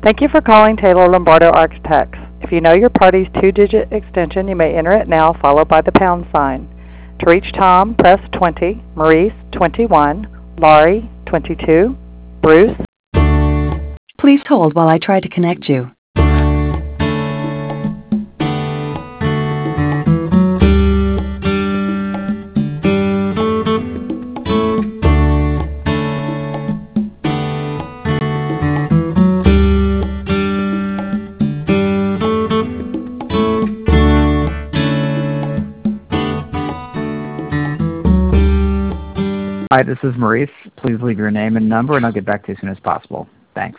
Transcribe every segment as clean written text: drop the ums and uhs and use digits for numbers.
Thank you for calling Taylor Lombardo Architects. If you know your party's two-digit extension, you may enter it now, followed by the pound sign. To reach Tom, press 20, Maurice, 21, Laurie, 22, Bruce. Please hold while I try to connect you. Hi, this is Maurice. Please leave your name and number, and I'll get back to you as soon as possible. Thanks.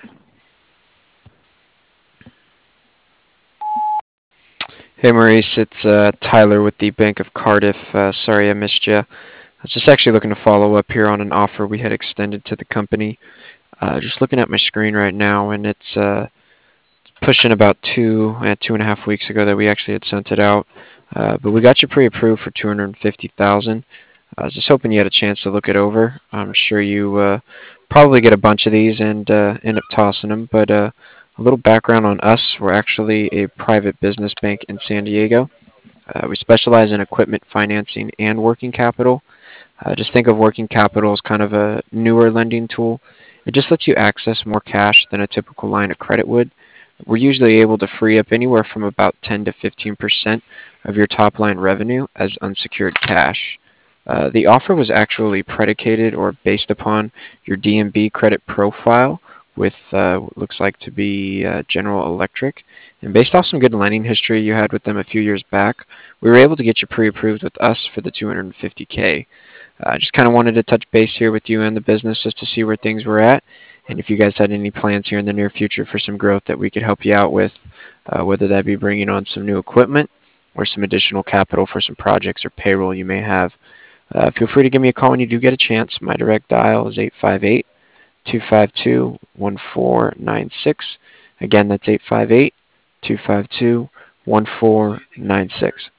Hey Maurice, it's Tyler with the Bank of Cardiff. Sorry I missed you. I was just actually looking to follow up here on an offer we had extended to the company. Just looking at my screen right now, and it's pushing about 2.5 weeks ago that we actually had sent it out. But we got you pre-approved for $250,000. I was just hoping you had a chance to look it over. I'm sure you probably get a bunch of these and end up tossing them. But a little background on us: we're actually a private business bank in San Diego. We specialize in equipment financing and working capital. Just think of working capital as kind of a newer lending tool. It just lets you access more cash than a typical line of credit would. We're usually able to free up anywhere from about 10 to 15% of your top line revenue as unsecured cash. The offer was actually predicated or based upon your DNB credit profile with what looks like to be General Electric. And based off some good lending history you had with them a few years back, we were able to get you pre-approved with us for the $250K. I just kind of wanted to touch base here with you and the business just to see where things were at, and if you guys had any plans here in the near future for some growth that we could help you out with, whether that be bringing on some new equipment or some additional capital for some projects or payroll you may have. Feel free to give me a call when you do get a chance. My direct dial is 858-252-1496. Again, that's 858-252-1496.